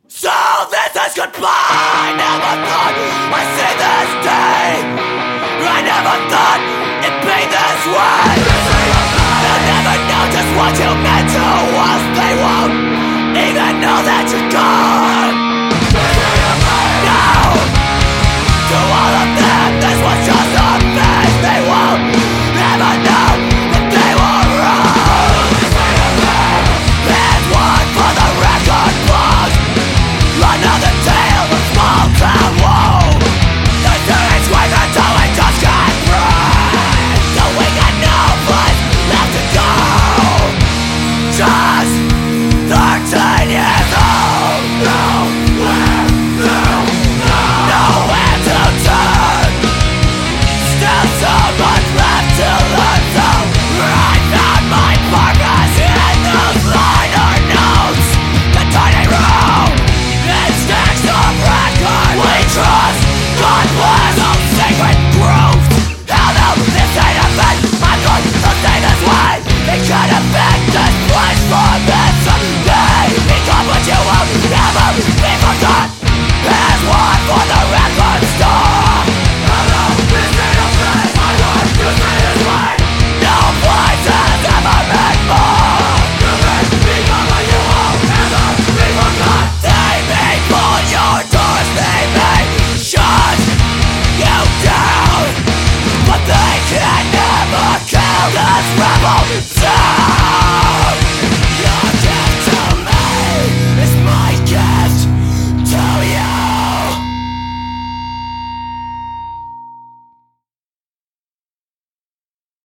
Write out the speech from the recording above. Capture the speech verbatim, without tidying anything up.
So this is goodbye. Never thought I'd see this day. I never thought it'd be this way. They'll never know just what you meant to us. They won't even know that you're gone. No, to all of them this was just a phase. They won't ever know that they were wrong. There's one for the record books. Another tale of small town woe. The third ways until we just got through. So we got no place left to go. Just thirteen years old. Nowhere to go. Nowhere to turn. Still so much left to learn. So I found my purpose in those liner notes. The tiny room. Stacks of records we trust. God bless all sacred grooves. Hell no, this ain't a bed. I'm going to stay this way. It could have been this place for this someday. Become what you will never be forgot. There's one for the record store. Hell no, this ain't a bed. I'm going to stay this way. No place has ever been more. You can become what you will never be forgot. They may pull your doors, they may shut you down, but they can never kill this rebel.